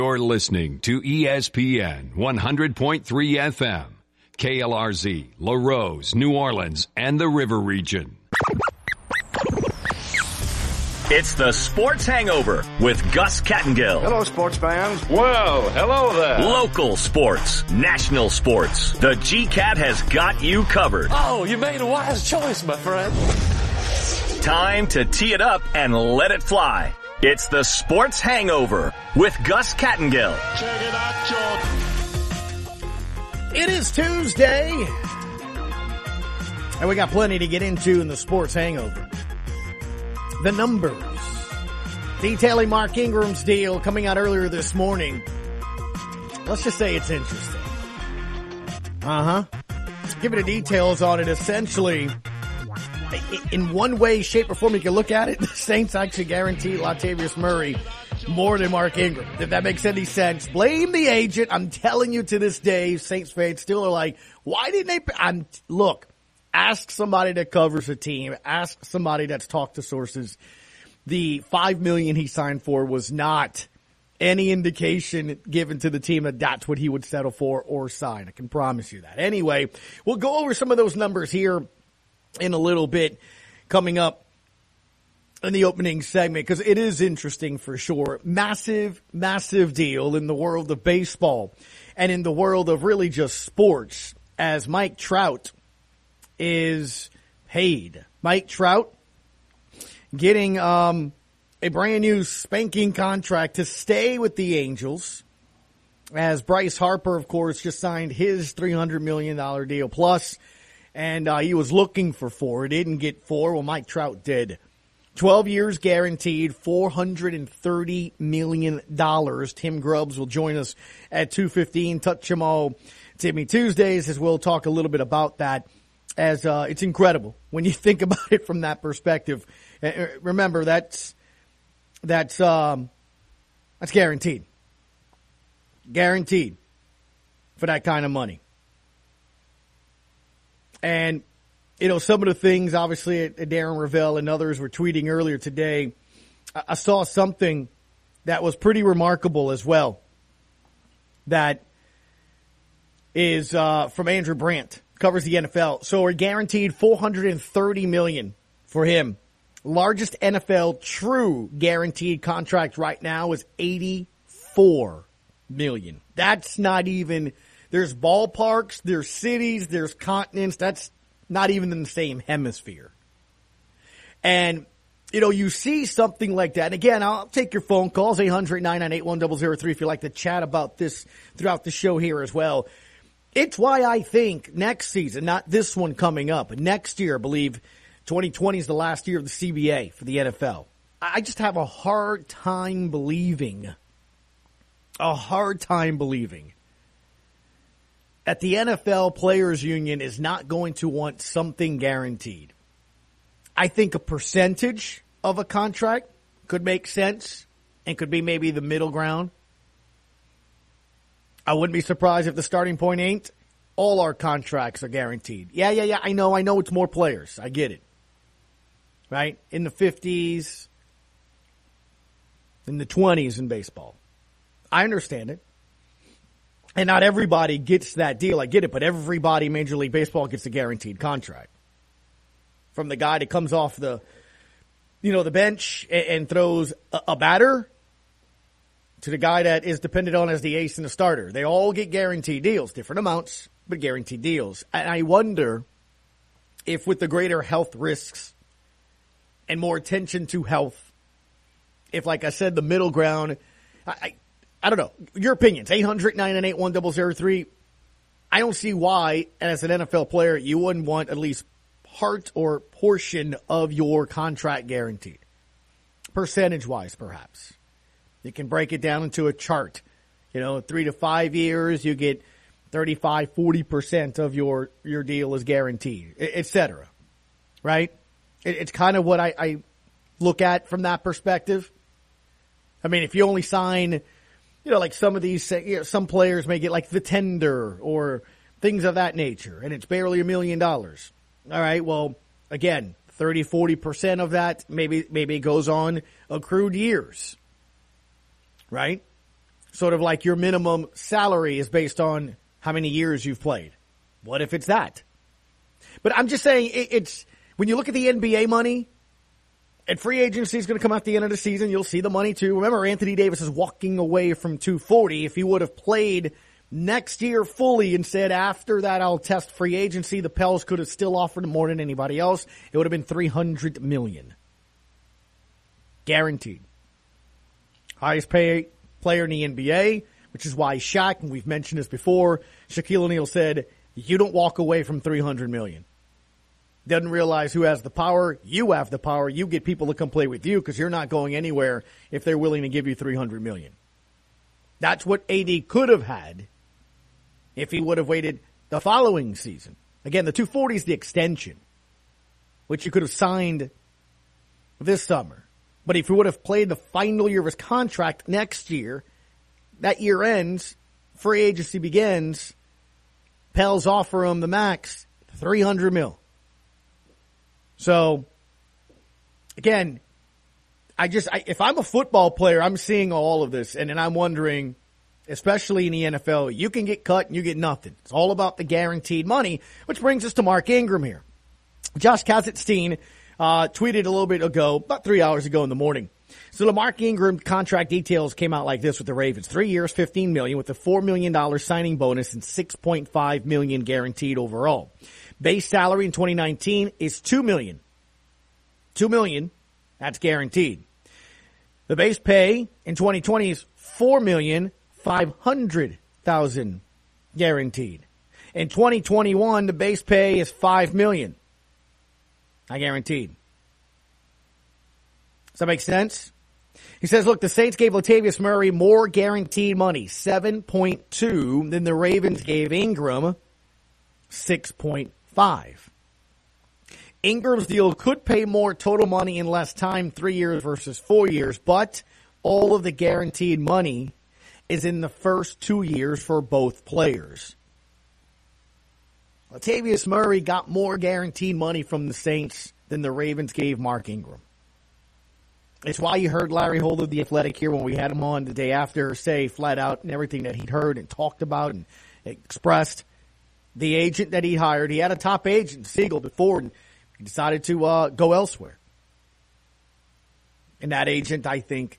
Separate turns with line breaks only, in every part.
You're listening to ESPN 100.3 FM, KLRZ, LaRose, New Orleans, and the River Region.
It's the Sports Hangover with Gus Kattengill.
Hello, sports fans.
Well, hello there.
Local sports, national sports. The GCAT has got you covered.
Oh, you made a wise choice, my friend.
Time to tee it up and let it fly. It's the Sports Hangover with Gus Kattengill.
Check it out, George.
It is Tuesday, and we got plenty to get into in the Sports Hangover. The numbers. Detailing Mark Ingram's deal coming out earlier this morning. Let's just say it's interesting. Give it the details on it. Essentially, in one way, shape, or form you can look at it, the Saints actually guaranteed Latavius Murray more than Mark Ingram. If that makes any sense. Blame the agent. I'm telling you to this day, Saints fans still are like, why didn't they? Look, ask somebody that covers a team. Ask somebody that's talked to sources. The $5 million he signed for was not any indication given to the team that that's what he would settle for or sign. I can promise you that. Anyway, we'll go over some of those numbers here in a little bit coming up in the opening segment because it is interesting for sure. Massive, massive deal in the world of baseball and in the world of really just sports as Mike Trout is paid. Mike Trout getting a brand new spanking contract to stay with the Angels as Bryce Harper, of course, just signed his $300 million deal plus. And he was looking for 4. He didn't get 4. Well, Mike Trout did. 12 years guaranteed, $430 million. Tim Grubbs will join us at 2:15. Touch them all Timmy Tuesdays as we'll talk a little bit about that as it's incredible when you think about it from that perspective. Remember, that's guaranteed. Guaranteed for that kind of money. And, you know, some of the things, obviously, Darren Rovell and others were tweeting earlier today. I saw something that was pretty remarkable as well. That is from Andrew Brandt, covers the NFL. So we're guaranteed $430 million for him. Largest NFL true guaranteed contract right now is $84 million. That's not even... There's ballparks, there's cities, there's continents. That's not even in the same hemisphere. And, you know, you see something like that. And again, I'll take your phone calls, 800-998-1003 if you'd like to chat about this throughout the show here as well. It's why I think next season, not this one coming up, but next year, I believe 2020 is the last year of the CBA for the NFL. I just have a hard time believing that the NFL Players Union is not going to want something guaranteed. I think a percentage of a contract could make sense and could be maybe the middle ground. I wouldn't be surprised if the starting point ain't. All our contracts are guaranteed. Yeah. I know it's more players. I get it. Right? In the 50s, in the 20s in baseball. I understand it. And not everybody gets that deal. I get it, but everybody in Major League Baseball gets a guaranteed contract. From the guy that comes off the bench and throws a batter to the guy that is depended on as the ace and the starter. They all get guaranteed deals, different amounts, but guaranteed deals. And I wonder if with the greater health risks and more attention to health, if, like I said, the middle ground, I don't know. Your opinions, 800-998-1003. I don't see why, as an NFL player, you wouldn't want at least part or portion of your contract guaranteed. Percentage-wise, perhaps. You can break it down into a chart. 3 to 5 years, you get 35, 40% of your deal is guaranteed, et cetera. Right? It's kind of what I look at from that perspective. I mean, if you only sign... like some of these, some players may get like the tender or things of that nature, and it's barely $1 million. All right, well, again, 30, 40% of that maybe it goes on accrued years, right? sort of like your minimum salary is based on how many years you've played. What if it's that? But I'm just saying, it's when you look at the NBA money, and free agency is going to come out at the end of the season, you'll see the money too. Remember, Anthony Davis is walking away from $240. If he would have played next year fully and said, after that, I'll test free agency, the Pels could have still offered more than anybody else. It would have been $300 million. Guaranteed. Highest paid player in the NBA, which is why Shaq, and we've mentioned this before, Shaquille O'Neal said, you don't walk away from $300 million. Doesn't realize who has the power. You have the power. You get people to come play with you because you're not going anywhere if they're willing to give you $300 million. That's what AD could have had if he would have waited the following season. Again, the $240 is the extension, which you could have signed this summer. But if he would have played the final year of his contract next year, that year ends, free agency begins, Pels offer him the max, $300 million. So, again, if I'm a football player, I'm seeing all of this, and I'm wondering, especially in the NFL, you can get cut and you get nothing. It's all about the guaranteed money, which brings us to Mark Ingram here. Josh Kazatzstein tweeted a little bit ago, about 3 hours ago in the morning. So the Mark Ingram contract details came out like this with the Ravens. 3 years, $15 million with a $4 million signing bonus and $6.5 million guaranteed overall. Base salary in 2019 is $2 million. $2 million, that's guaranteed. The base pay in 2020 is $4,500,000 guaranteed. In 2021, the base pay is $5 million. Not guaranteed. Does that make sense? He says, look, the Saints gave Latavius Murray more guaranteed money, 7.2, than the Ravens gave Ingram, 6.5. Ingram's deal could pay more total money in less time, 3 years versus 4 years, but all of the guaranteed money is in the first 2 years for both players. Latavius Murray got more guaranteed money from the Saints than the Ravens gave Mark Ingram. It's why you heard Larry Holder, the Athletic, here when we had him on the day after, say flat out and everything that he'd heard and talked about and expressed. The agent that he hired, he had a top agent, Siegel, before, and he decided to go elsewhere. And that agent, I think,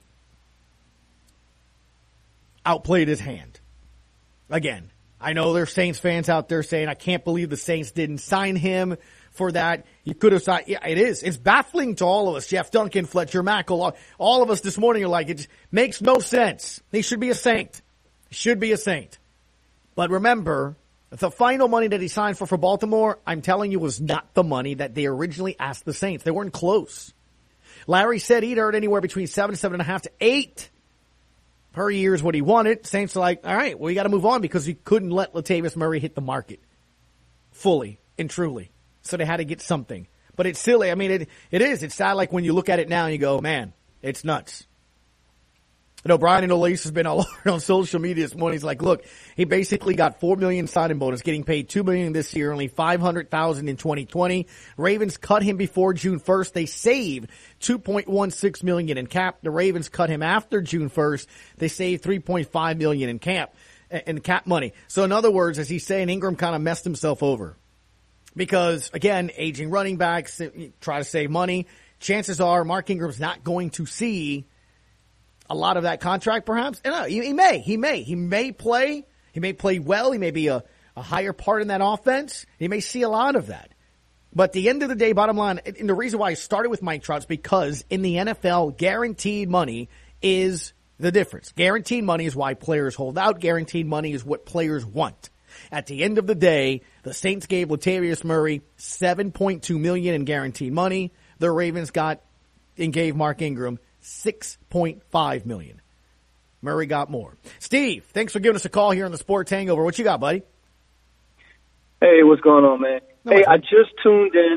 outplayed his hand. Again, I know there's Saints fans out there saying, I can't believe the Saints didn't sign him for that. You could have signed. Yeah, it is. It's baffling to all of us. Jeff Duncan, Fletcher Mackel, all of us this morning are like, it makes no sense. He should be a Saint. He should be a Saint. But remember, the final money that he signed for Baltimore, I'm telling you, was not the money that they originally asked the Saints. They weren't close. Larry said he'd earned anywhere between 7 to 7.5 to 8 per year is what he wanted. Saints are like, all right, well, you got to move on because we couldn't let Latavius Murray hit the market fully and truly. So they had to get something. But it's silly. I mean, it is. It's sad, like when you look at it now and you go, man, it's nuts. You know, Brian and Elise has been all over on social media this morning. He's like, look, he basically got $4 million signing bonus, getting paid $2 million this year, only $500,000 in 2020. Ravens cut him before June 1st. They saved $2.16 million in cap. The Ravens cut him after June 1st. They saved $3.5 million in cap money. So in other words, as he's saying, Ingram kind of messed himself over. Because, again, aging running backs, try to save money. Chances are Mark Ingram's not going to see a lot of that contract, perhaps. No, he may play. He may play well. He may be a higher part in that offense. He may see a lot of that. But at the end of the day, bottom line, and the reason why I started with Mike Trout is because in the NFL, guaranteed money is the difference. Guaranteed money is why players hold out. Guaranteed money is what players want. At the end of the day, the Saints gave Latavius Murray $7.2 million in guaranteed money. The Ravens got and gave Mark Ingram $6.5 million. Murray got more. Steve, thanks for giving us a call here on the Sports Hangover. What you got, buddy?
Hey, what's going on, man?
No,
hey, I just tuned in.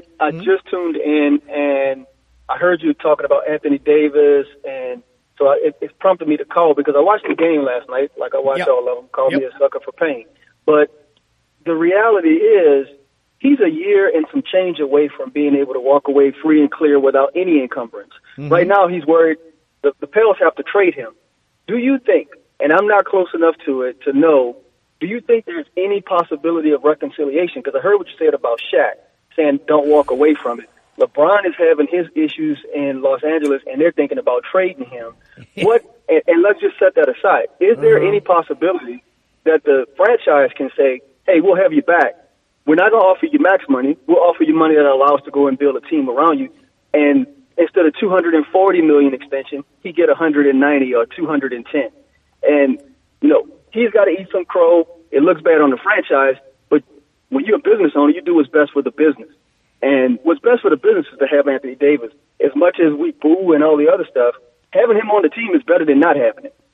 And I heard you talking about Anthony Davis, and so it prompted me to call because I watched the game last night, like I watched all of them. Call me a sucker for pain. But the reality is he's a year and some change away from being able to walk away free and clear without any encumbrance. Mm-hmm. Right now he's worried the Pels have to trade him. Do you think and I'm not close enough to it to know, do you think there's any possibility of reconciliation? Because I heard what you said about Shaq, saying don't walk away from it. LeBron is having his issues in Los Angeles, and they're thinking about trading him. And let's just set that aside. Is there any possibility that the franchise can say, hey, we'll have you back. We're not going to offer you max money. We'll offer you money that allows us to go and build a team around you. And instead of $240 million extension, he get 190 or 210. And, he's got to eat some crow. It looks bad on the franchise, but when you're a business owner, you do what's best for the business. And what's best for the business is to have Anthony Davis. As much as we boo and all the other stuff, having him on the team is better than not having it.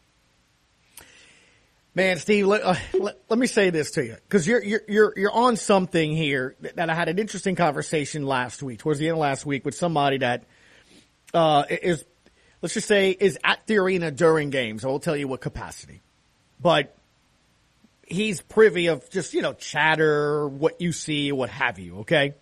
Man, Steve, let me say this to you, because you're on something here that I had an interesting conversation towards the end of last week, with somebody that is, let's just say, is at the arena during games. I won't tell you what capacity, but he's privy of just chatter, what you see, what have you. Okay,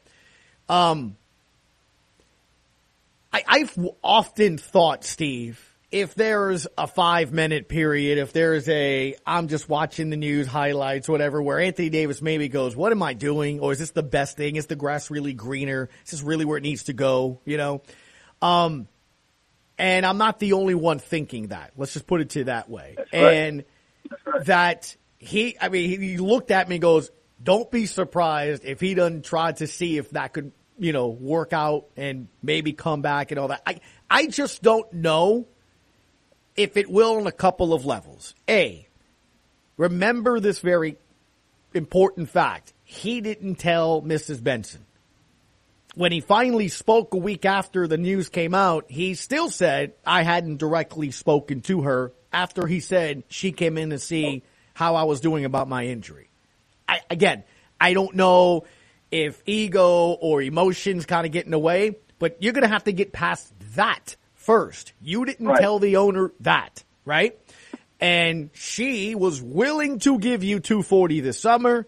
I've often thought, Steve, if there's a 5-minute period, if there's I'm just watching the news highlights, whatever, where Anthony Davis maybe goes, what am I doing? Or is this the best thing? Is the grass really greener? Is this really where it needs to go? And I'm not the only one thinking that. Let's just put it to that way.
That's right.
And that he looked at me and goes, don't be surprised if he doesn't try to see if that could, work out and maybe come back and all that. I just don't know if it will on a couple of levels. Remember this very important fact. He didn't tell Mrs. Benson. When he finally spoke a week after the news came out, he still said, I hadn't directly spoken to her after he said she came in to see how I was doing about my injury. I don't know if ego or emotions kind of get in the way, but you're going to have to get past that first. You didn't tell the owner that, right? And she was willing to give you $240 this summer.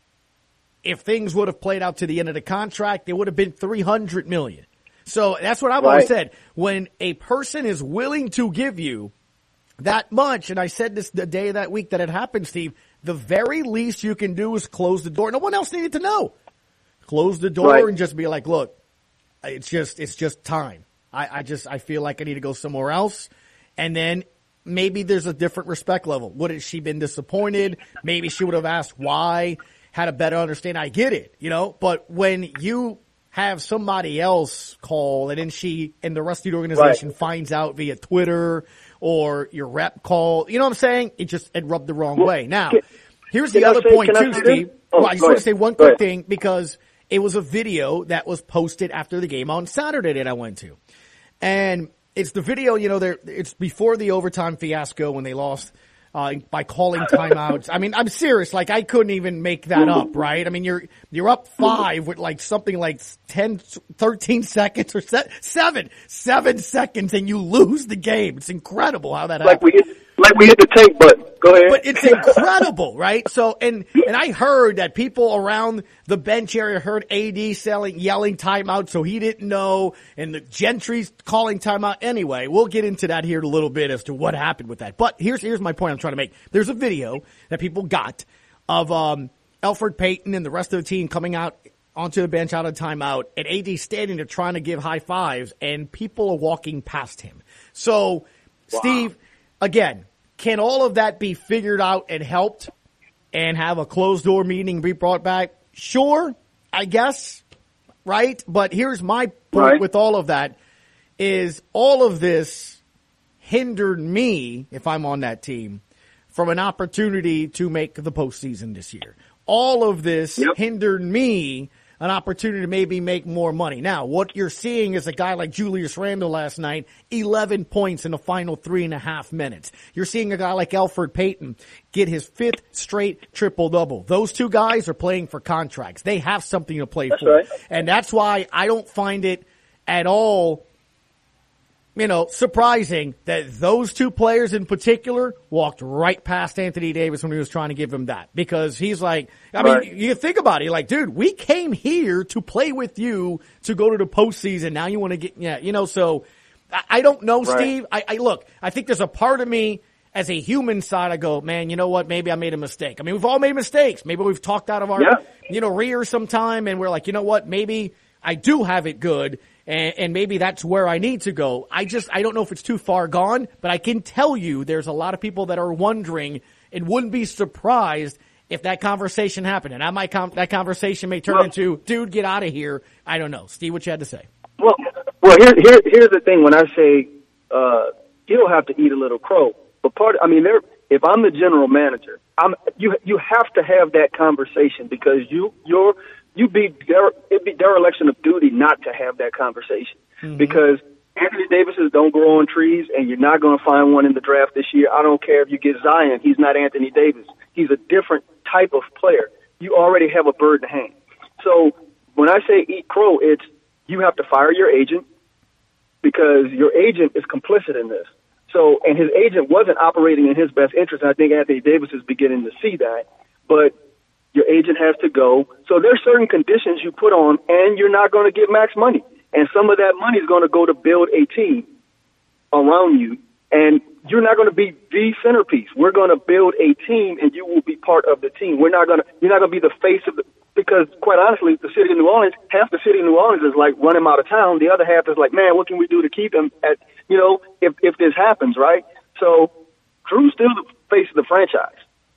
If things would have played out to the end of the contract, it would have been $300 million. So that's what I've always said. When a person is willing to give you that much, and I said this the day of that week that it happened, Steve, the very least you can do is close the door. No one else needed to know. Close the door and just be like, look, it's just time. I feel like I need to go somewhere else. And then maybe there's a different respect level. Would have she been disappointed? Maybe she would have asked why, had a better understanding. I get it, but when you have somebody else call and then she and the rest of the organization finds out via Twitter or your rep call, you know what I'm saying? It rubbed the wrong way. Now, here's the other point too, Steve. I just want to say one quick thing, because it was a video that was posted after the game on Saturday that I went to. And it's the video, it's before the overtime fiasco when they lost by calling timeouts. I mean, I'm serious. Like, I couldn't even make that up, right? I mean, you're up 5 with like something like 10, 13 seconds or 7 seconds, and you lose the game. It's incredible how that happened.
We hit the take button. Go ahead.
But it's incredible, right? So, and I heard that people around the bench area heard AD yelling timeout, so he didn't know, and the Gentry's calling timeout. Anyway, we'll get into that here in a little bit as to what happened with that. But here's my point I'm trying to make. There's a video that people got of Elfrid Payton and the rest of the team coming out onto the bench out of timeout, and AD standing there trying to give high fives, and people are walking past him. So, Steve, again, can all of that be figured out and helped and have a closed-door meeting be brought back? Sure, I guess, right? But here's my point with all of that is all of this hindered me, if I'm on that team, from an opportunity to make the postseason this year. All of this hindered me an opportunity to maybe make more money. Now, what you're seeing is a guy like Julius Randle last night, 11 points in the final 3.5 minutes. You're seeing a guy like Elfrid Payton get his 5th straight triple-double. Those two guys are playing for contracts. They have something to play for.
Right.
And that's why I don't find it at all, surprising that those two players in particular walked right past Anthony Davis when he was trying to give him that. Because he's like, I mean, you think about it, you're like, dude, we came here to play with you to go to the postseason. Now you want to get, so I don't know, Steve. I look, I think there's a part of me, as a human side, I go, man, you know what? Maybe I made a mistake. I mean, we've all made mistakes. Maybe we've talked out of our, rear sometime, and we're like, you know what? Maybe I do have it good, and maybe that's where I need to go. I don't know if it's too far gone, but I can tell you there's a lot of people that are wondering and wouldn't be surprised if that conversation happened. And that conversation may turn into, dude, get out of here. I don't know. Steve, what you had to say?
Well, here's the thing. When I say he'll have to eat a little crow, but if I'm the general manager, you have to have that conversation because it'd be dereliction of duty not to have that conversation because Anthony Davises don't grow on trees, and you're not going to find one in the draft this year. I don't care if you get Zion; he's not Anthony Davis. He's a different type of player. You already have a bird in hand. So when I say eat crow, it's you have to fire your agent because your agent is complicit in this. So, and his agent wasn't operating in his best interest. And I think Anthony Davis is beginning to see that. But your agent has to go. So there's certain conditions you put on, and you're not going to get max money. And some of that money is going to go to build a team around you. And you're not going to be the centerpiece. We're going to build a team, and you will be part of the team. You're not going to be the face of the, because quite honestly, the city of New Orleans, half the city of New Orleans is like run him out of town. The other half is like, man, what can we do to keep him at, if this happens, right? So Drew's still the face of the franchise.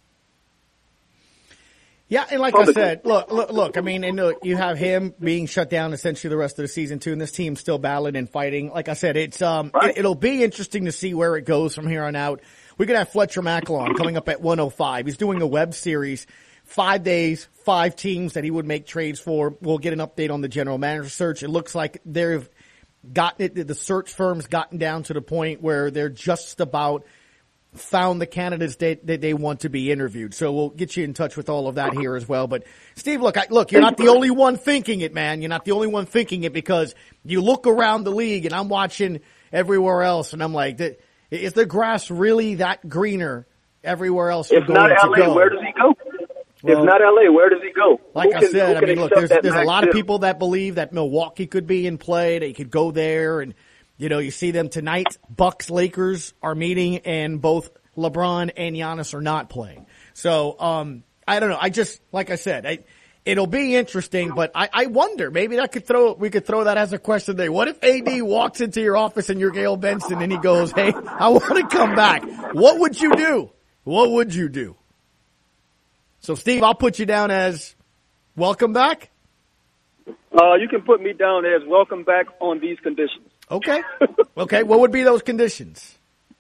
Yeah, and like I said, look, I mean, and look, you have him being shut down essentially the rest of the season too, and this team's still battling and fighting. Like I said, it's it'll be interesting to see where it goes from here on out. We're gonna have Fletcher Macklon coming up at 1:05. He's doing a web series, 5 days, 5 teams that he would make trades for. We'll get an update on the general manager search. It looks like they've gotten it. The search firm's gotten down to the point where they're just about found the candidates that they want to be interviewed. So we'll get you in touch with all of that here as well. But Steve, look, you're not the only one thinking it, man. You're not the only one thinking it because you look around the league and I'm watching everywhere else and I'm like, is the grass really that greener everywhere else?
If not LA, where does he go? Well, if not LA, where does he go?
Like I said, I mean, look, there's a lot of people that believe that Milwaukee could be in play. They could go there and, you see them tonight. Bucks, Lakers are meeting, and both LeBron and Giannis are not playing. So, I don't know. Like I said, it'll be interesting, but I wonder, maybe we could throw that as a question today. What if AD walks into your office and you're Gail Benson and he goes, hey, I want to come back. What would you do? What would you do? So, Steve, I'll put you down as welcome back.
You can put me down as welcome back on these conditions.
Okay. What would be those conditions?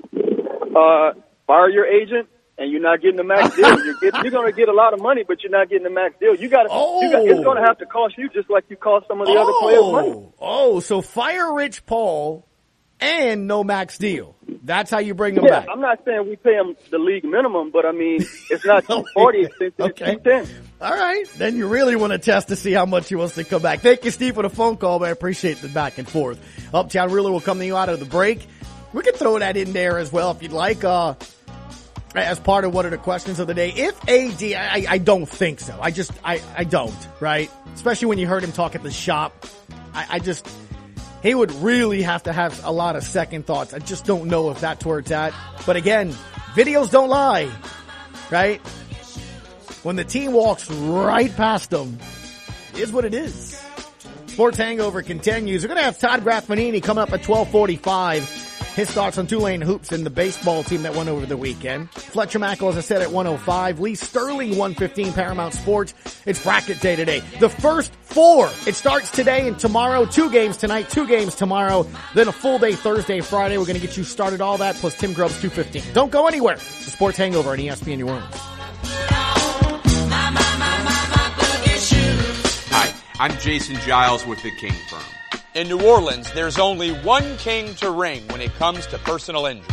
Fire your agent, and you're not getting the max deal. You're going to get a lot of money, but you're not getting the max deal. It's going to have to cost you just like you cost some of the other players money. So
fire Rich Paul and no max deal. That's how you bring them back.
I'm not saying we pay them the league minimum, but I mean, it's not 240, it's 210. All
right. Then you really want to test to see how much he wants to come back. Thank you, Steve, for the phone call, man. I appreciate the back and forth. Uptown Ruler will come to you out of the break. We can throw that in there as well if you'd like, as part of one of the questions of the day. If AD, I don't think so. I don't, right? Especially when you heard him talk at the shop. He would really have to have a lot of second thoughts. I just don't know if that's where it's at. But again, videos don't lie, right? When the team walks right past them, it is what it is. Sports Hangover continues. We're going to have Todd Grafmanini coming up at 12:45. His thoughts on Tulane Hoops and the baseball team that won over the weekend. Fletcher Mackel, as I said, at 1:05. Lee Sterling, 1:15, Paramount Sports. It's bracket day today. The first 4. It starts today and tomorrow. 2 games tonight, 2 games tomorrow. Then a full day Thursday, Friday. We're going to get you started all that, plus Tim Grubbs, 2:15. Don't go anywhere. It's the Sports Hangover on ESPN New Orleans.
Hi, I'm Jason Giles with the King Firm.
In New Orleans, there's only one king to ring when it comes to personal injuries.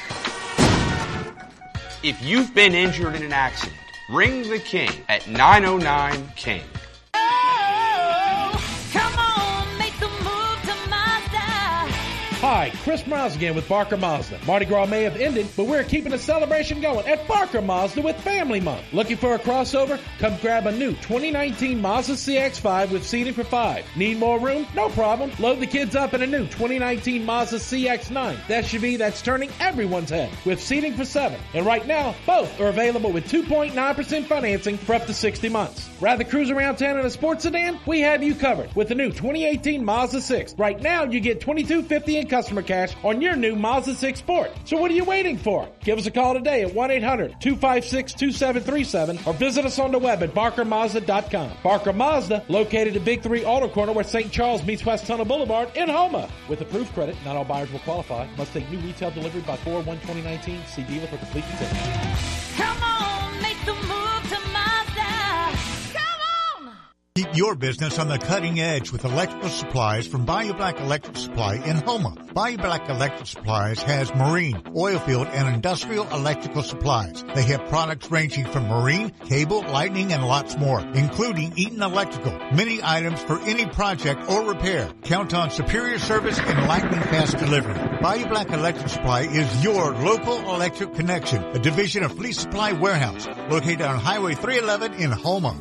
If you've been injured in an accident, ring the King at 909-KING.
Oh, come on, make the move to my side. Hi, Chris Miles again with Barker Mazda. Mardi Gras may have ended, but we're keeping the celebration going at Barker Mazda with Family Month. Looking for a crossover? Come grab a new 2019 Mazda CX-5 with seating for 5. Need more room? No problem. Load the kids up in a new 2019 Mazda CX-9, the SUV that's turning everyone's head, with seating for 7. And right now, both are available with 2.9% financing for up to 60 months. Rather cruise around town in a sports sedan? We have you covered with the new 2018 Mazda 6. Right now, you get $22.50 in customer cash on your new Mazda 6 Sport. So what are you waiting for? Give us a call today at 1-800-256-2737 or visit us on the web at barkermazda.com. Barker Mazda, located at Big 3 Auto Corner where St. Charles meets West Tunnel Boulevard in Houma. With approved credit, not all buyers will qualify. Must take new retail delivery by 4/1/2019. See dealer for complete details.
Come on, make the move to Mazda. Come on!
Keep your business on the cutting edge with electrical supplies from Bayou Black Electric Supply in Houma. Bayou Black Electric Supplies has marine, oil field, and industrial electrical supplies. They have products ranging from marine, cable, lightning, and lots more, including Eaton Electrical. Many items for any project or repair. Count on superior service and lightning fast delivery. Bayou Black Electric Supply is your local electric connection, a division of Fleet Supply Warehouse, located on Highway 311 in Houma.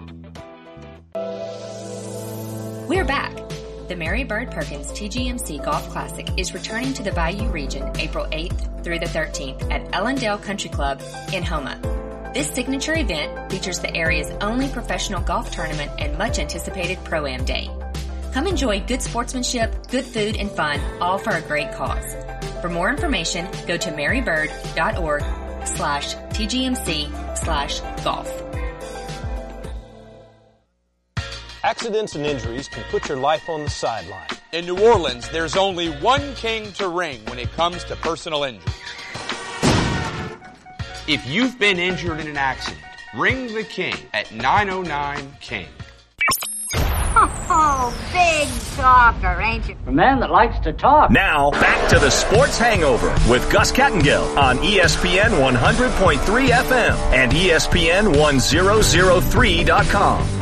We're back. The Mary Bird Perkins TGMC Golf Classic is returning to the Bayou region April 8th through the 13th at Ellendale Country Club in Houma. This signature event features the area's only professional golf tournament and much anticipated Pro-Am Day. Come enjoy good sportsmanship, good food, and fun, all for a great cause. For more information, go to marybird.org/TGMC/golf.
Accidents and injuries can put your life on the sideline.
In New Orleans, there's only one king to ring when it comes to personal injuries. If you've been injured in an accident, ring the king at 909-KING.
Oh, big talker, ain't you?
A man that likes to talk.
Now, back to the Sports Hangover with Gus Kattengill on ESPN 100.3 FM and ESPN 1003.com.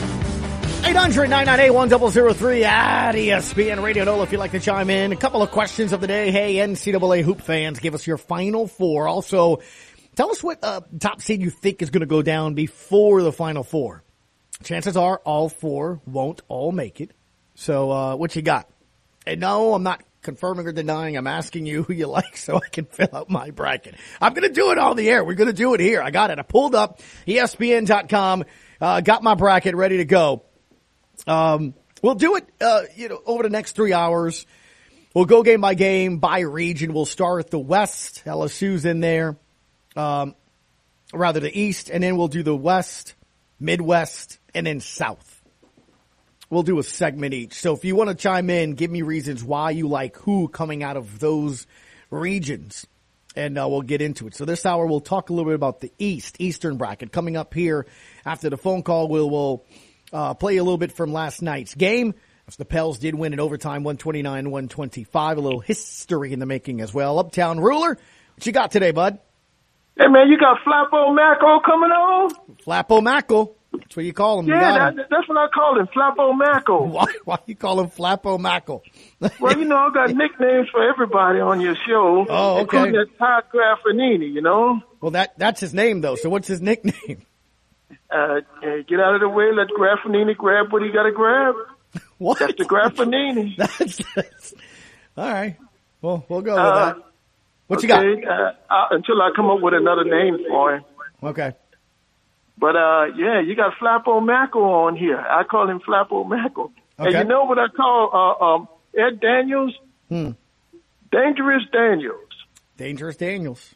800-998-1003 at ESPN Radio. Nola, if you'd like to chime in. A couple of questions of the day. Hey, NCAA hoop fans, give us your Final Four. Also, tell us what top seed you think is going to go down before the Final Four. Chances are all four won't all make it. So what you got? And no, I'm not confirming or denying. I'm asking you who you like so I can fill out my bracket. I'm going to do it on the air. We're going to do it here. I got it. I pulled up ESPN.com, got my bracket ready to go. We'll do it, over the next 3 hours. We'll go game by game, by region. We'll start at the West. LSU's in there. Rather the East, and then we'll do the West, Midwest, and then South. We'll do a segment each. So if you want to chime in, give me reasons why you like who coming out of those regions, and we'll get into it. So this hour, we'll talk a little bit about the Eastern bracket. Coming up here after the phone call, we'll play a little bit from last night's game. The Pels did win in overtime, 129-125. A little history in the making as well. Uptown Ruler, what you got today, bud?
Hey, man, you got Flappo Macko coming on?
Flappo Macko. That's what you call him.
Yeah, that's what I call him, Flappo Macko.
Why you call him Flappo Macko?
Well, I got nicknames for everybody on your show.
Oh, okay.
Including that Todd Graffinini,
Well, that's his name, though. So what's his nickname?
Get out of the way. Let Graffinini grab what he got to grab.
What?
That's the Graffinini.
That's all right. Well, we'll go with that. What you got?
Until I come up with another name for him.
Okay.
But, you got Flappo Macko on here. I call him Flappo Macko. Okay. And you know what I call Ed Daniels? Dangerous Daniels.
Dangerous Daniels.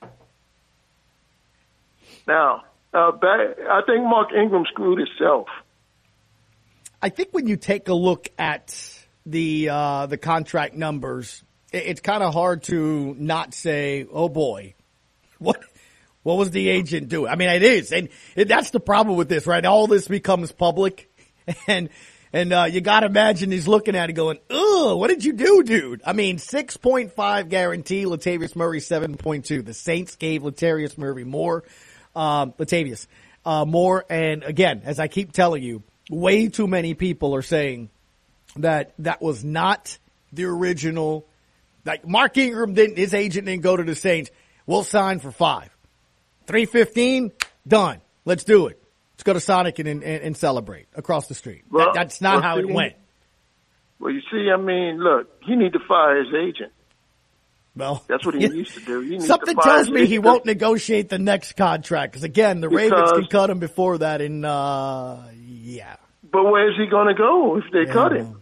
Now, I think Mark Ingram screwed himself.
I think when you take a look at the contract numbers, it's kind of hard to not say, oh boy, what was the agent doing? I mean, it is. And that's the problem with this, right? All this becomes public and you got to imagine he's looking at it going, ugh, what did you do, dude? I mean, 6.5 guarantee, Latavius Murray 7.2. The Saints gave Latavius Murray more. Latavius more. And again, as I keep telling you, way too many people are saying that was not the original Like Mark Ingram his agent didn't go to the Saints. We'll sign for 5. 315, done. Let's do it. Let's go to Sonic and celebrate across the street.
Well,
that's not how it went.
Well, you see, I mean, look, he need to fire his agent.
Well,
that's what he needs to do.
Something tells me he won't negotiate the next contract because, again, the Ravens can cut him before that. And yeah.
But where's he going to go if they cut him?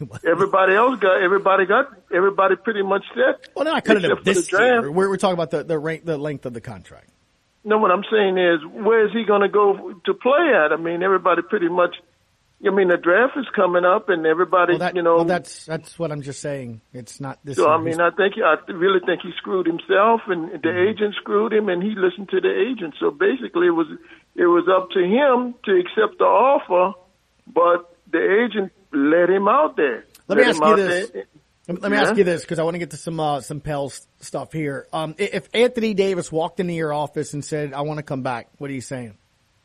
Everybody pretty much set.
Well, they're not cutting him this year. We're talking about the length of the contract.
No, what I'm saying is, where is he going to go to play at? I mean, everybody pretty much. I mean, the draft is coming up, and everybody,
that's what I'm just saying. It's not this.
So, I mean, I really think he screwed himself, and the agent screwed him, and he listened to the agent. So basically, it was up to him to accept the offer, but the agent let him out there.
Let me ask you this. Let me ask you this, because I want to get to some Pels stuff here. If Anthony Davis walked into your office and said, "I want to come back," what are you saying?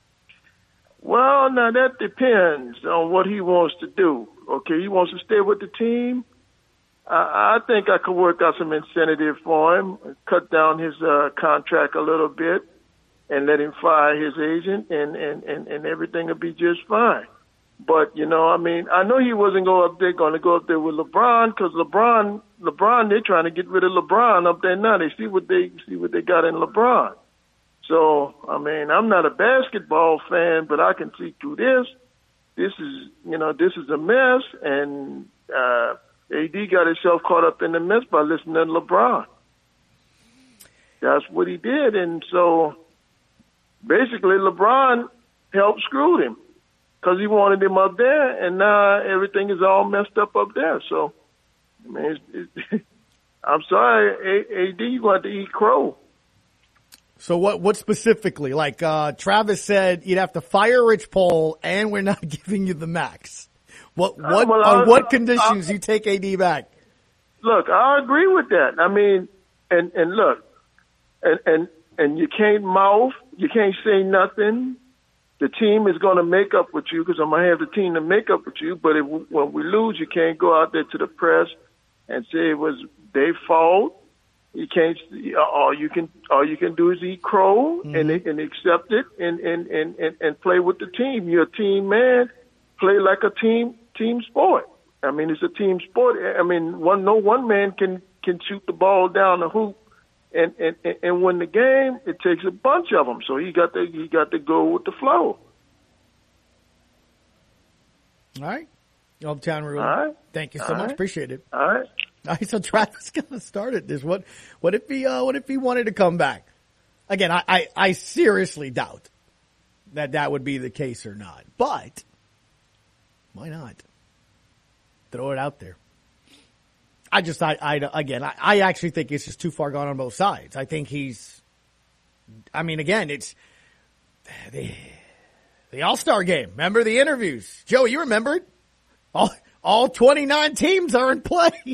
Well, now that depends on what he wants to do. Okay, he wants to stay with the team. I think I could work out some incentive for him, cut down his contract a little bit, and let him fire his agent, and everything will be just fine. But I mean, I know he wasn't going to go up there with LeBron, because LeBron, they're trying to get rid of LeBron up there now. They see what they got in LeBron. So, I mean, I'm not a basketball fan, but I can see through this. This is a mess, and AD got himself caught up in the mess by listening to LeBron. That's what he did, and so basically LeBron helped screw him because he wanted him up there, and now everything is all messed up there. So, I mean, I'm sorry, AD, you got to eat crow.
So what specifically? Like Travis said, you'd have to fire Rich Paul, and we're not giving you the max. What conditions you take AD back?
Look, I agree with that. I mean, and look, and you can't mouth, you can't say nothing. The team is going to make up with you, because I'm going to have the team to make up with you. But when we lose, you can't go out there to the press and say it was their fault. You can't. All you can do is eat crow and accept it and play with the team. You're a team man. Play like a team sport. I mean, it's a team sport. I mean, no one man can shoot the ball down the hoop and win the game. It takes a bunch of them. So he got to go with the flow.
All right, Uptown Rule.
All right.
Thank you so much. Appreciate it.
All right.
All right, so Travis going to start at this. What if he wanted to come back? Again, I seriously doubt that would be the case or not. But why not? Throw it out there. I actually think it's just too far gone on both sides. I think it's the All-Star game. Remember the interviews? Joe, you remember it? All 29 teams are in play.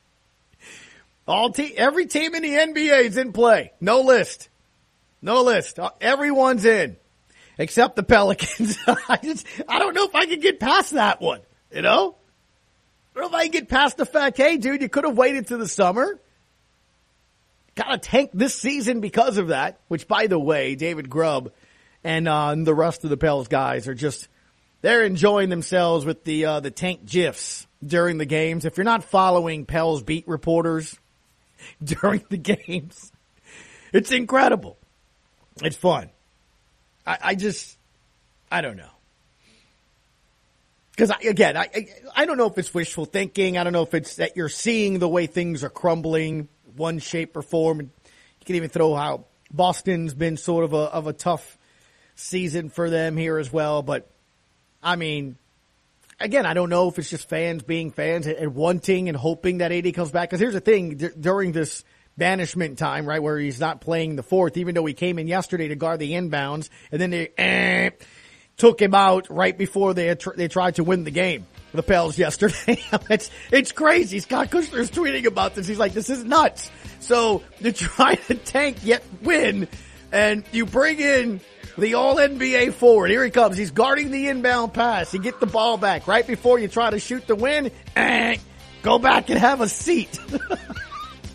Every team in the NBA is in play. No list. Everyone's in. Except the Pelicans. I don't know if I can get past that one. I don't know if I can get past the fact, hey, dude, you could have waited to the summer. Got to tank this season because of that. Which, by the way, David Grubb and the rest of the Pels guys are they're enjoying themselves with the tank GIFs during the games. If you're not following Pels beat reporters during the games, it's incredible. It's fun. I don't know. Because, I don't know if it's wishful thinking. I don't know if it's that you're seeing the way things are crumbling, one shape or form. You can even throw how Boston's been sort of a tough season for them here as well. But, I mean, again, I don't know if it's just fans being fans and wanting and hoping that AD comes back. Because here's the thing, during this banishment time, right, where he's not playing the fourth, even though he came in yesterday to guard the inbounds, and then they took him out right before they tried to win the game. The Pels yesterday. It's crazy. Scott Kushner's tweeting about this. He's like, this is nuts. So you're trying to tank yet win, and you bring in the All-NBA forward. Here he comes. He's guarding the inbound pass. You get the ball back right before you try to shoot the win. Go back and have a seat.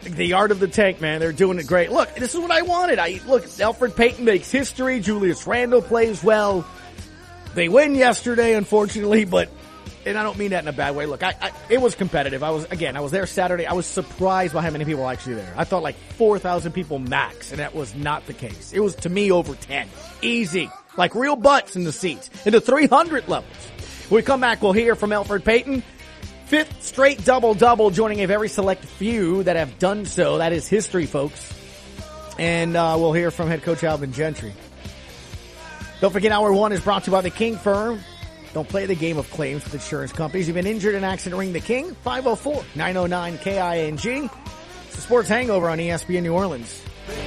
The art of the tank, man. They're doing it great. Look, this is what I wanted. Look, Elfrid Payton makes history. Julius Randle plays well. They win yesterday, unfortunately, and I don't mean that in a bad way. Look, it was competitive. I was there Saturday. I was surprised by how many people were actually there. I thought like 4,000 people max, and that was not the case. It was, to me, over 10. Easy. Like real butts in the seats. In the 300 levels. When we come back, we'll hear from Elfrid Payton. 5th straight double-double, joining a very select few that have done so. That is history, folks. And we'll hear from head coach Alvin Gentry. Don't forget, Hour 1 is brought to you by the King Firm. Don't play the game of claims with insurance companies. You've been injured in an accident, ring the King. 504-909-KING. It's the Sports Hangover on ESPN New Orleans.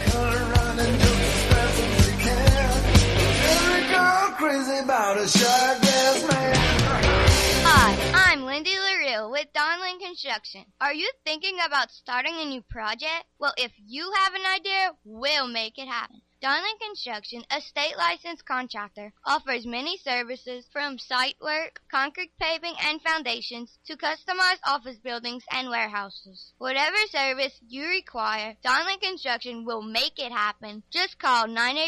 Hi, I'm Lindy LaRue with Donlin Construction. Are you thinking about starting a new project? Well, if you have an idea, we'll make it happen. Donlin Construction, a state-licensed contractor, offers many services from site work, concrete paving and foundations, to customized office buildings and warehouses. Whatever service you require, Donlin Construction will make it happen. Just call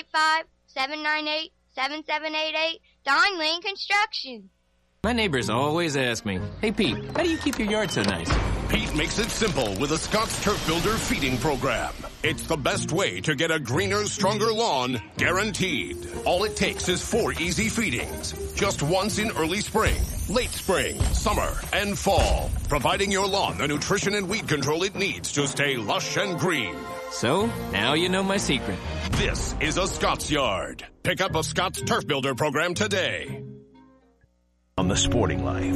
985-798-7788, Donlin Construction.
My neighbors always ask me, "Hey Pete, how do you keep your yard so nice?"
Pete makes it simple with a Scott's Turf Builder feeding program. It's the best way to get a greener, stronger lawn, guaranteed. All it takes is 4 easy feedings. Just once in early spring, late spring, summer, and fall. Providing your lawn the nutrition and weed control it needs to stay lush and green.
So, now you know my secret.
This is a Scott's Yard. Pick up a Scott's Turf Builder program today.
On The Sporting Life,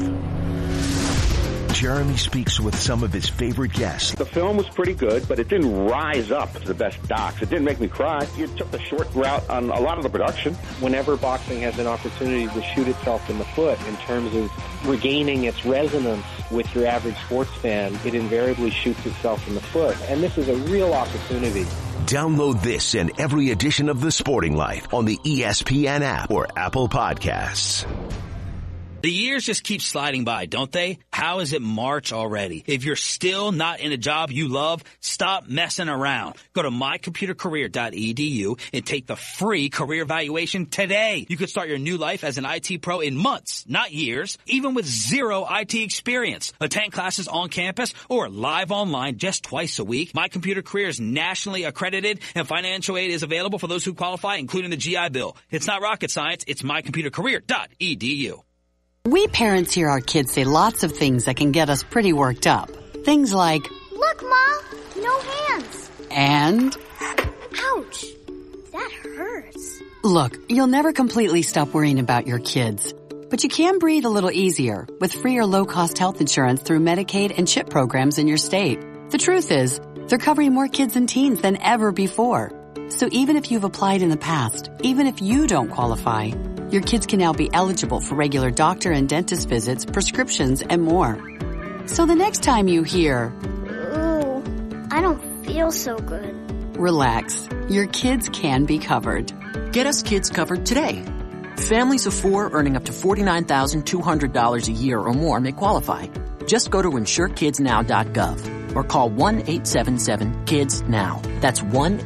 Jeremy speaks with some of his favorite guests.
The film was pretty good, but it didn't rise up to the best docs. It didn't make me cry. You took the short route on a lot of the production.
Whenever boxing has an opportunity to shoot itself in the foot in terms of regaining its resonance with your average sports fan, it invariably shoots itself in the foot. And this is a real opportunity.
Download this and every edition of The Sporting Life on the ESPN app or Apple Podcasts.
The years just keep sliding by, don't they? How is it March already? If you're still not in a job you love, stop messing around. Go to mycomputercareer.edu and take the free career evaluation today. You could start your new life as an IT pro in months, not years, even with zero IT experience. Attend classes on campus or live online just twice a week. My Computer Career is nationally accredited, and financial aid is available for those who qualify, including the GI Bill. It's not rocket science. It's mycomputercareer.edu.
We parents hear our kids say lots of things that can get us pretty worked up. Things like,
"Look, Ma, no hands."
And,
"Ouch, that hurts."
Look, you'll never completely stop worrying about your kids. But you can breathe a little easier with free or low-cost health insurance through Medicaid and CHIP programs in your state. The truth is, they're covering more kids and teens than ever before. So even if you've applied in the past, even if you don't qualify, your kids can now be eligible for regular doctor and dentist visits, prescriptions, and more. So the next time you hear,
"Ooh, I don't feel so good,"
relax. Your kids can be covered.
Get us kids covered today. Families of 4 earning up to $49,200 a year or more may qualify. Just go to InsureKidsNow.gov or call 1-877-KIDS-NOW. That's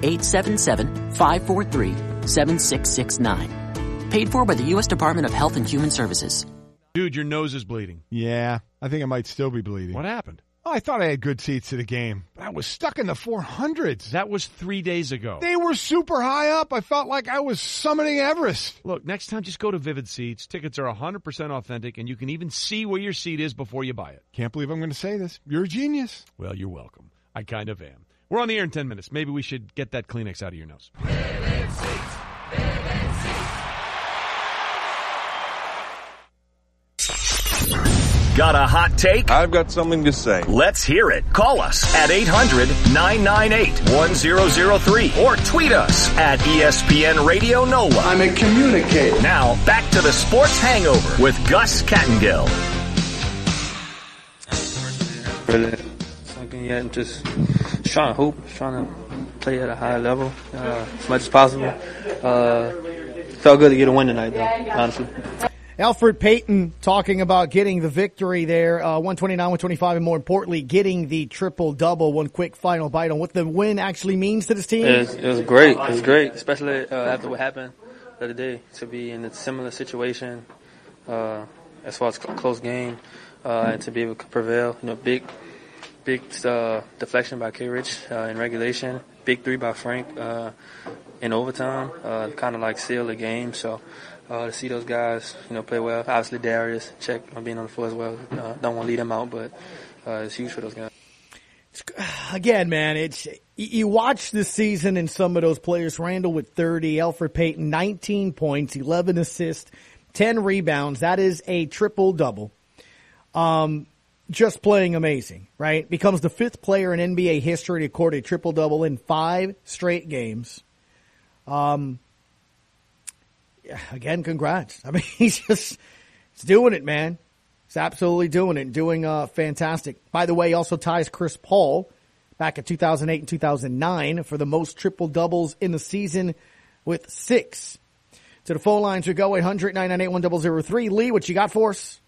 1-877-543-7669. Paid for by the U.S. Department of Health and Human Services.
Dude, your nose is bleeding.
Yeah, I think it might still be bleeding.
What happened?
Oh, I thought I had good seats to the game, but I was stuck in the 400s.
That was 3 days ago.
They were super high up. I felt like I was summiting Everest.
Look, next time just go to Vivid Seats. Tickets are 100% authentic, and you can even see where your seat is before you buy it.
Can't believe I'm going to say this. You're a genius.
Well, you're welcome. I kind of am. We're on the air in 10 minutes. Maybe we should get that Kleenex out of your nose.
Vivid Seats. Vivid Seats.
Got a hot take?
I've got something to say.
Let's hear it. Call us at 800-998-1003 or tweet us at ESPN Radio NOLA.
I'm a communicator.
Now, back to the Sports Hangover with Gus Kattengill.
Really something yet, just trying to hoop, trying to play at a high level as much as possible. Felt good to get a win tonight, though, honestly.
Elfrid Payton talking about getting the victory there, 129-125, and more importantly, getting the triple-double. One quick final bite on what the win actually means to this team.
It was great. It was great, especially after what happened the other day, to be in a similar situation as far as close game and to be able to prevail. Big deflection by K-Rich in regulation, big three by Frank in overtime, kind of like seal the game. So to see those guys, play well. Obviously Darius, check on being on the floor as well. Don't want to lead him out, but it's huge for those guys.
Again, man, you watch this season and some of those players. Randall with 30, Elfrid Payton 19 points, 11 assists, 10 rebounds. That is a triple-double. Just playing amazing, right? Becomes the 5th player in NBA history to record a triple-double in 5 straight games. Again, congrats. I mean, he's doing it, man. He's absolutely doing it, doing fantastic. By the way, he also ties Chris Paul back in 2008 and 2009 for the most triple-doubles in the season with 6. To the phone lines we go, 800-998-1003. Lee, what you got for us?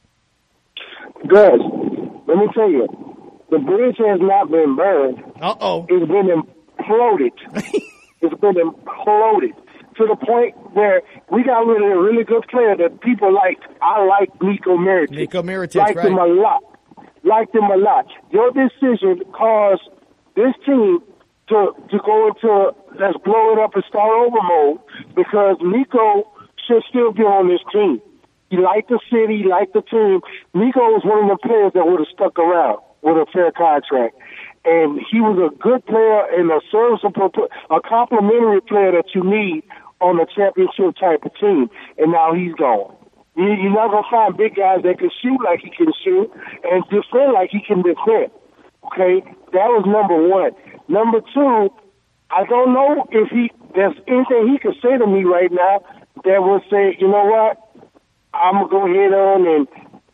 Good. Let me tell you, the bridge has not been burned.
Uh-oh.
It's been imploded. It's been imploded to the point where we got rid of a really good player that people liked. I like Nico Mirotic. Liked
right.
him a lot. Liked him a lot. Your decision caused this team to go into let's blow it up and start over mode because Nico should still be on this team. He liked the city, he liked the team. Nico was one of the players that would have stuck around with a fair contract. And he was a good player and a serviceable, a complimentary player that you need on a championship type of team. And now he's gone. You're not going to find big guys that can shoot like he can shoot and defend like he can defend. Okay? That was number one. Number two, I don't know if there's anything he could say to me right now that would say, you know what? I'm going to go ahead on and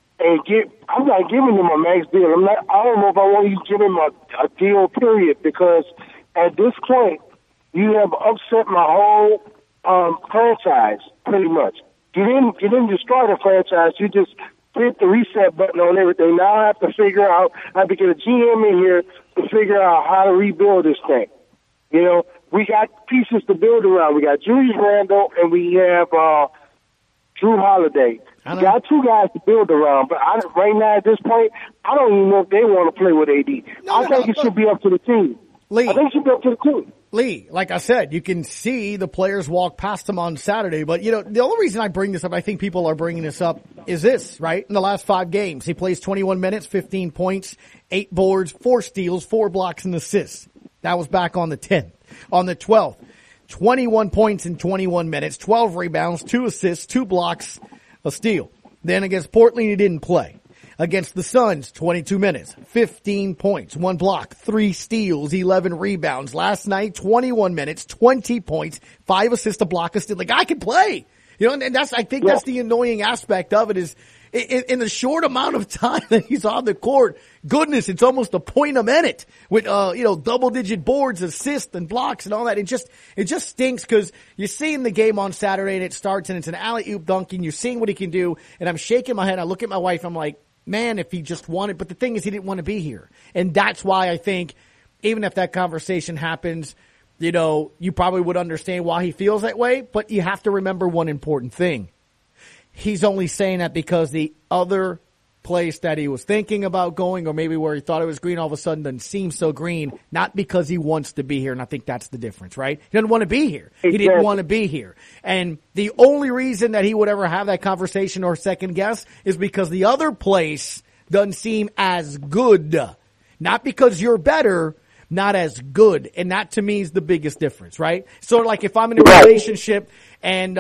I'm not giving him a max deal. I don't know if I want to give him a deal, period, because at this point, you have upset my whole franchise, pretty much. You didn't destroy the franchise. You just hit the reset button on everything. Now I have to figure out, I have to get a GM in here to figure out how to rebuild this thing. We got pieces to build around. We got Julius Randle and we have Drew Holiday. We got 2 guys to build around, but right now at this point, I don't even know if they want to play with AD. I think it should be up to the team.
Lee,
I think it should be up to the team.
Lee, like I said, you can see the players walk past him on Saturday, but the only reason I bring this up, I think people are bringing this up, is this, right? In the last 5 games, he plays 21 minutes, 15 points, 8 boards, 4 steals, 4 blocks and assists. That was back on the 10th. On the 12th, 21 points in 21 minutes, 12 rebounds, 2 assists, 2 blocks, a steal. Then against Portland, he didn't play. Against the Suns, 22 minutes, 15 points, 1 block, 3 steals, 11 rebounds. Last night, 21 minutes, 20 points, 5 assists, a block, a steal. The guy can play. And I think that's the annoying aspect of it is in the short amount of time that he's on the court, goodness, it's almost a point a minute with, double digit boards, assists and blocks and all that. It just stinks because you're seeing the game on Saturday and it starts and it's an alley-oop dunk and you're seeing what he can do. And I'm shaking my head. I look at my wife. I'm like, man, if he just wanted, but the thing is he didn't want to be here. And that's why I think even if that conversation happens, you probably would understand why he feels that way, but you have to remember one important thing. He's only saying that because the other place that he was thinking about going or maybe where he thought it was green all of a sudden doesn't seem so green, not because he wants to be here. And I think that's the difference, right? He doesn't want to be here. Exactly. He didn't want to be here. And the only reason that he would ever have that conversation or second guess is because the other place doesn't seem as good. Not because you're better, not as good. And that to me is the biggest difference, right? So like if I'm in a relationship and,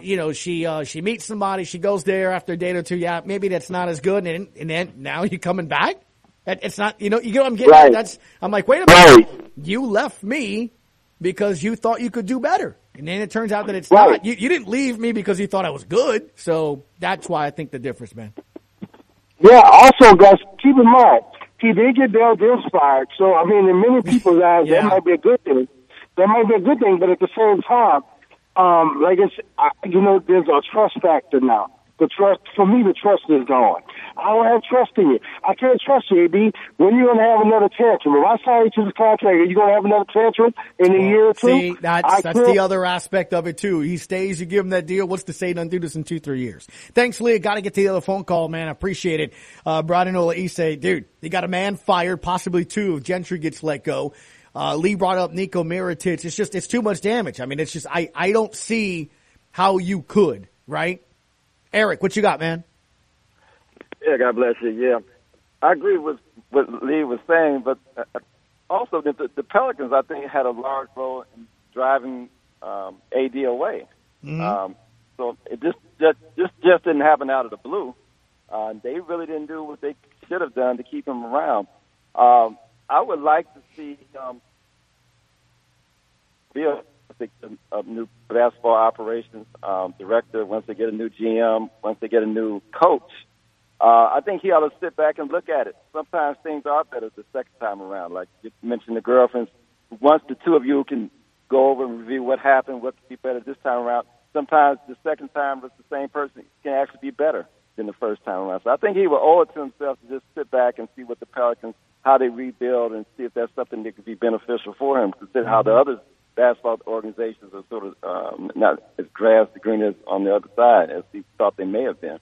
she meets somebody, she goes there after a date or 2. Yeah, maybe that's not as good. And then now you're coming back. It's not, you get what I'm getting at? I'm like, wait a minute. You left me because you thought you could do better. And then it turns out that it's not. You didn't leave me because you thought I was good. So that's why I think the difference, man.
Yeah. Also, guys, keep in mind, he did get Dale Dills fired. So, I mean, in many people's eyes, that might be a good thing. That might be a good thing, but at the same time, there's a trust factor now. the trust is gone. I don't have trust in you. I can't trust you, AB. When you going to have another tantrum? If I sign you to the contract, are you going to have another tantrum in a year or two?
See, that's the other aspect of it, too. He stays, you give him that deal. What's to say he doesn't do this in 2-3 years? Thanks, Leah. Got to get to the other phone call, man. I appreciate it. Brian Issa, dude, they got a man fired, possibly two if Gentry gets let go. Lee brought up Nico Mirotic. It's too much damage. I mean, it's just, I don't see how you could, right? Eric, what you got, man?
Yeah, God bless you. Yeah, I agree with what Lee was saying, but also the Pelicans, I think, had a large role in driving AD away.
Mm-hmm.
So it just didn't happen out of the blue. They really didn't do what they should have done to keep him around. I would like to see Bill, a new basketball operations director, once they get a new GM, once they get a new coach. I think he ought to sit back and look at it. Sometimes things are better the second time around. Like you mentioned, the girlfriends. Once the two of you can go over and review what happened, what could be better this time around, sometimes the second time with the same person can actually be better than the first time around. So I think he would owe it to himself to just sit back and see what the Pelicans, how they rebuild, and see if that's something that could be beneficial for him, considering how the other basketball organizations are sort of not as grass to green as on the other side as he thought they may have been.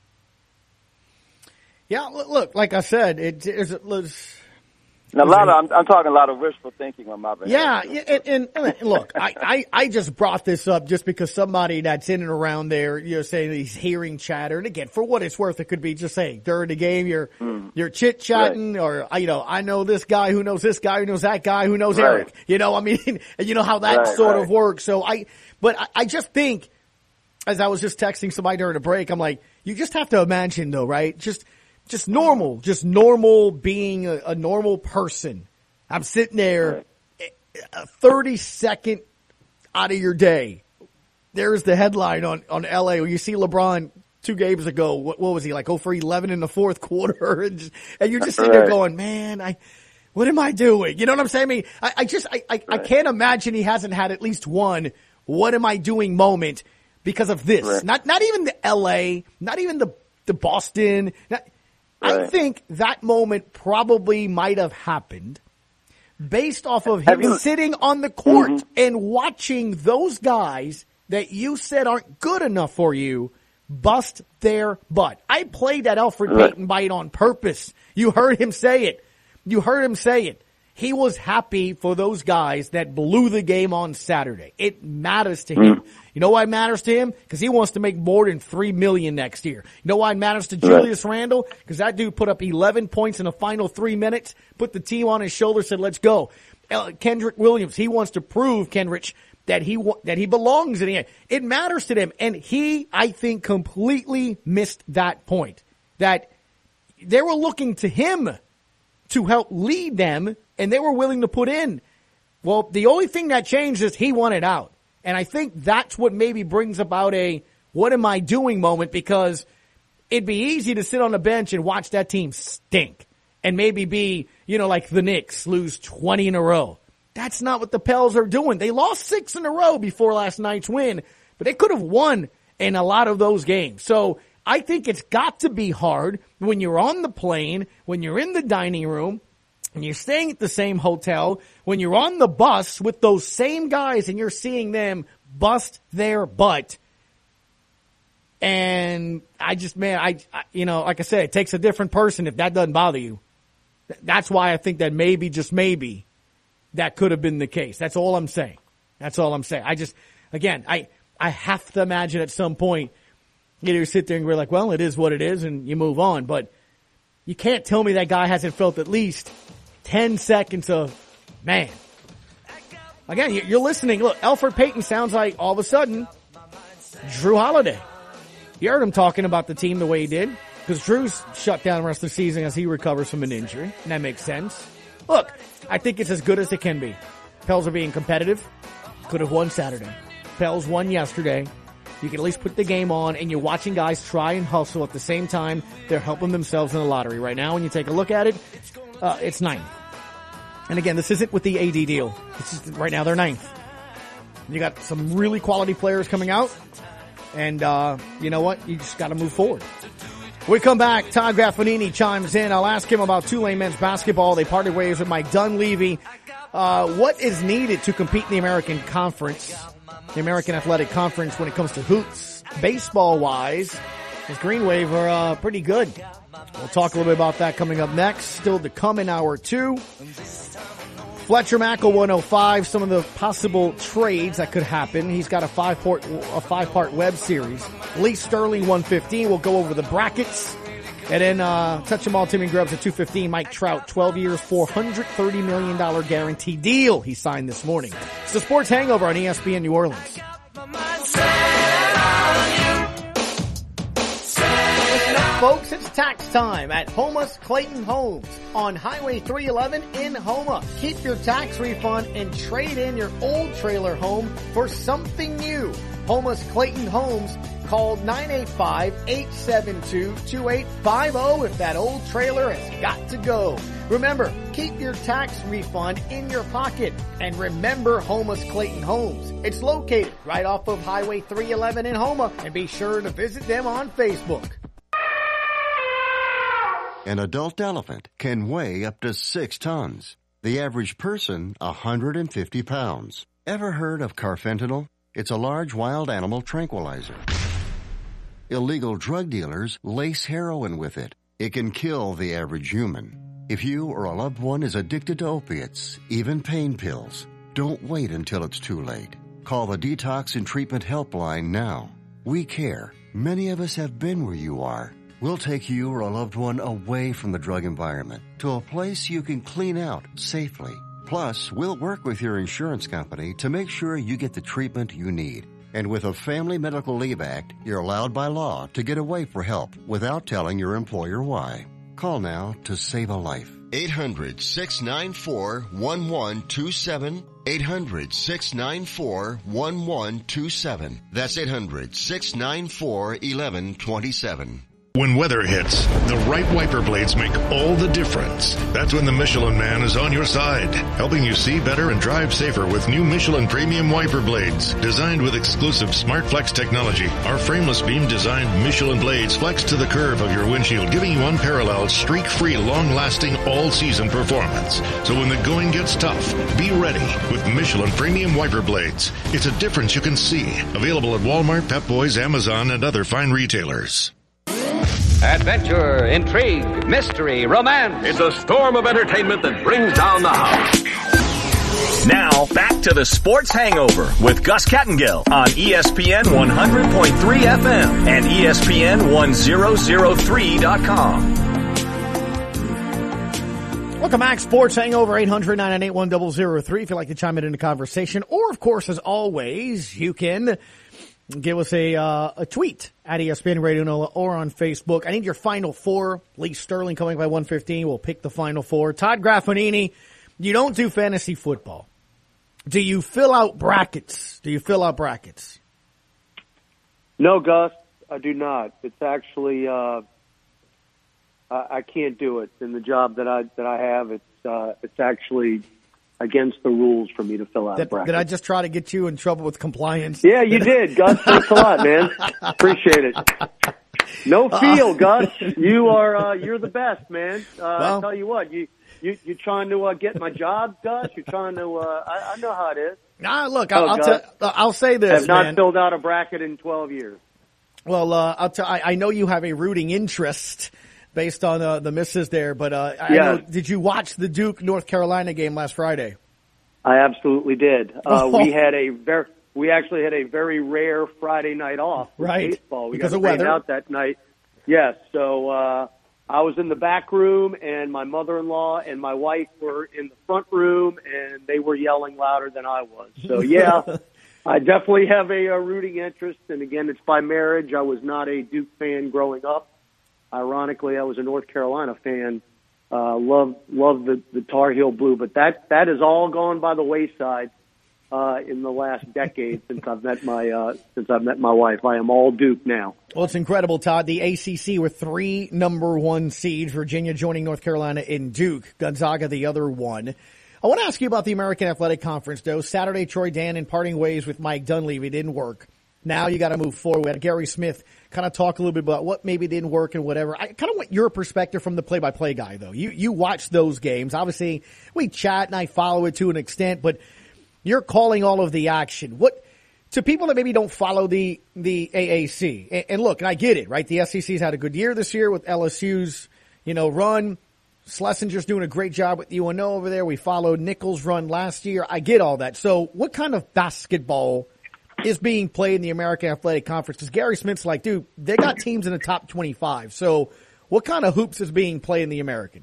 Yeah, look, like I said,
I'm talking a lot of wishful thinking on my behalf.
Yeah, and look, I just brought this up just because somebody that's in and around there, saying he's hearing chatter, and again, for what it's worth, it could be just saying during the game you're chit chatting, right. Or I know this guy who knows this guy who knows that guy who knows
right.
Eric. I mean, you know how that sort of works. So I just think, as I was just texting somebody during the break, I'm like, you just have to imagine though, right? Just normal being a normal person. I'm sitting there, a 30-second out of your day. There's the headline on LA where you see LeBron 2 games ago. What was he like? 0 for 11 in the fourth quarter, and you're just sitting there going, man, what am I doing? You know what I'm saying? I mean, I can't imagine he hasn't had at least one what am I doing moment because of this. Right. Not even the LA, not even the Boston. I think that moment probably might have happened based off of him sitting on the court and watching those guys that you said aren't good enough for you bust their butt. I played that Elfrid Payton bite on purpose. You heard him say it. He was happy for those guys that blew the game on Saturday. It matters to him. You know why it matters to him? Because he wants to make more than $3 million next year. You know why it matters to Julius Randle? Because that dude put up 11 points in the final 3 minutes, put the team on his shoulder, said, let's go. Kendrick Williams, he wants to prove, Kendrick, that he belongs in the end. It matters to them. And he, I think, completely missed that point. That they were looking to him to help lead them, and they were willing to put in. Well, the only thing that changed is he wanted out. And I think that's what maybe brings about a what am I doing moment, because it'd be easy to sit on the bench and watch that team stink and maybe be, like the Knicks lose 20 in a row. That's not what the Pels are doing. They lost 6 in a row before last night's win, but they could have won in a lot of those games. So I think it's got to be hard when you're on the plane, when you're in the dining room, and you're staying at the same hotel, when you're on the bus with those same guys and you're seeing them bust their butt. And I just, like I said, it takes a different person if that doesn't bother you. That's why I think that maybe, just maybe, that could have been the case. That's all I'm saying. I just, again, I have to imagine at some point, you sit there and we're like, well, it is what it is, and you move on. But you can't tell me that guy hasn't felt at least 10 seconds of, man. Again, you're listening. Look, Elfrid Payton sounds like all of a sudden Drew Holiday. You heard him talking about the team the way he did, because Drew's shut down the rest of the season as he recovers from an injury, and that makes sense. Look, I think it's as good as it can be. Pels are being competitive. Could have won Saturday. Pels won yesterday. You can at least put the game on, and you're watching guys try and hustle at the same time. They're helping themselves in the lottery right now. When you take a look at it, it's 9th. And again, this isn't with the AD deal. Right now they're 9th. You got some really quality players coming out. And you know what? You just got to move forward. When we come back, Todd Graffanini chimes in. I'll ask him about Tulane men's basketball. They parted ways with Mike Dunleavy. What is needed to compete in the American Conference, the American Athletic Conference, when it comes to hoops? Baseball-wise, his Green Wave are pretty good. We'll talk a little bit about that coming up next. Still to come in hour 2. Fletcher Mackel 105, some of the possible trades that could happen. He's got a five-part web series. Lee Sterling 115. We'll go over the brackets. And then touch them all, Timmy Grubbs at 215. Mike Trout, 12 years, $430 million guarantee deal he signed this morning. It's the Sports Hangover on ESPN New Orleans. Folks, it's tax time at Homa's Clayton Homes on Highway 311 in Homa. Keep your tax refund and trade in your old trailer home for something new. Homa's Clayton Homes. Call 985-872-2850 if that old trailer has got to go. Remember, keep your tax refund in your pocket. And remember Homa's Clayton Homes. It's located right off of Highway 311 in Homa. And be sure to visit them on Facebook.
An adult elephant can weigh up to 6 tons. The average person, 150 pounds. Ever heard of carfentanil? It's a large wild animal tranquilizer. Illegal drug dealers lace heroin with it. It can kill the average human. If you or a loved one is addicted to opiates, even pain pills, don't wait until it's too late. Call the Detox and Treatment Helpline now. We care. Many of us have been where you are. We'll take you or a loved one away from the drug environment to a place you can clean out safely. Plus, we'll work with your insurance company to make sure you get the treatment you need. And with a Family Medical Leave Act, you're allowed by law to get away for help without telling your employer why. Call now to save a life. 800-694-1127. 800-694-1127. That's 800-694-1127.
When weather hits, the right wiper blades make all the difference. That's when the Michelin Man is on your side, helping you see better and drive safer with new Michelin Premium Wiper Blades. Designed with exclusive SmartFlex technology, our frameless beam-designed Michelin blades flex to the curve of your windshield, giving you unparalleled, streak-free, long-lasting, all-season performance. So when the going gets tough, be ready with Michelin Premium Wiper Blades. It's a difference you can see. Available at Walmart, Pep Boys, Amazon, and other fine retailers.
Adventure, intrigue, mystery, romance.
It's a storm of entertainment that brings down the house. Now, back to the Sports Hangover with Gus Kattengell on ESPN 100.3 FM and ESPN 1003.com.
Welcome back, Sports Hangover, 800-998-1003 if you'd like to chime in the conversation. Or, of course, as always, you can give us a tweet at ESPN Radio NOLA or on Facebook. I need your final 4. Lee Sterling coming by 115. We'll pick the final 4. Todd Graffanini, you don't do fantasy football. Do you fill out brackets?
No, Gus, I do not. It's actually I can't do it in the job that I have. It's actually against the rules for me to fill out brackets.
Did I just try to get you in trouble with compliance?
Yeah, you did, Gus. Thanks a lot, man. Appreciate it. No feel, Gus. You're the best, man. I'll tell you what, you're trying to get my job, Gus. You're trying to. I know how it is.
Look, I'll say this.
I have not filled out a bracket in 12 years.
Well, I know you have a rooting interest based on the misses there, but I know, did you watch the Duke North Carolina game last Friday?
I absolutely did. We actually had a very rare Friday night off for baseball. We
because
got
of weather
out that night. Yes, so I was in the back room, and my mother-in-law and my wife were in the front room, and they were yelling louder than I was. So yeah, I definitely have a rooting interest, and again, it's by marriage. I was not a Duke fan growing up. Ironically, I was a North Carolina fan. Love the Tar Heel Blue, but that has all gone by the wayside in the last decade since I've met my wife. I am all Duke now.
Well, it's incredible, Todd. The ACC with 3 number 1 seeds. Virginia joining North Carolina in Duke. Gonzaga the other one. I want to ask you about the American Athletic Conference, though. Saturday, Troy Dannon parting ways with Mike Dunleavy. It didn't work. Now you got to move forward. We had Gary Smith kind of talk a little bit about what maybe didn't work and whatever. I kind of want your perspective from the play-by-play guy, though. You watch those games. Obviously, we chat and I follow it to an extent, but you're calling all of the action. What to people that maybe don't follow the AAC, and look, and I get it, right? The SEC's had a good year this year with LSU's, run. Schlesinger's doing a great job with UNO over there. We followed Nichols' run last year. I get all that. So what kind of basketball is being played in the American Athletic Conference? Because Gary Smith's like, dude, they got teams in the top 25. So what kind of hoops is being played in the American?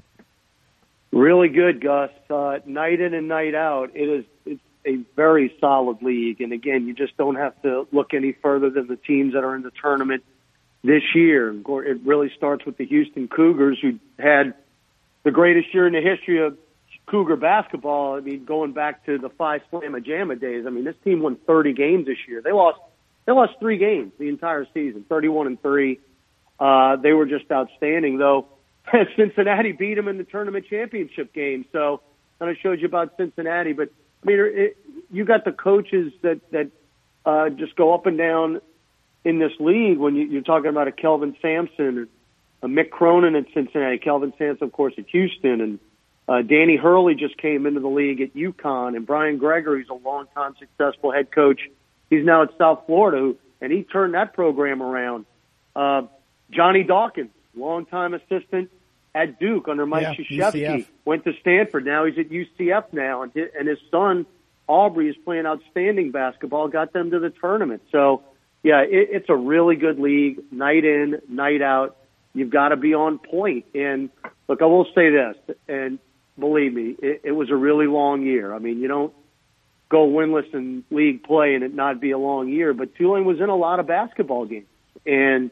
Really good, Gus. Night in and night out, it's a very solid league. And again, you just don't have to look any further than the teams that are in the tournament this year. It really starts with the Houston Cougars, who had the greatest year in the history of Cougar basketball. I mean, going back to the Phi Slamma Jamma days. I mean, this team won 30 games this year. They lost 3 games the entire season, 31-3. They were just outstanding, though. Cincinnati beat them in the tournament championship game. So, kind of shows you about Cincinnati. But I mean, you got the coaches that just go up and down in this league. When you're talking about a Kelvin Sampson, a Mick Cronin at Cincinnati, Kelvin Sampson, of course, at Houston, and Danny Hurley just came into the league at UConn, and Brian Gregory's a longtime successful head coach. He's now at South Florida, and he turned that program around. Johnny Dawkins, longtime assistant at Duke under Mike Krzyzewski, went to Stanford. Now he's at UCF now, and his son, Aubrey, is playing outstanding basketball, got them to the tournament. So, yeah, it's a really good league, night in, night out. You've got to be on point. And, look, I will say this, and believe me, it was a really long year. I mean, you don't go winless in league play and it not be a long year, but Tulane was in a lot of basketball games. And,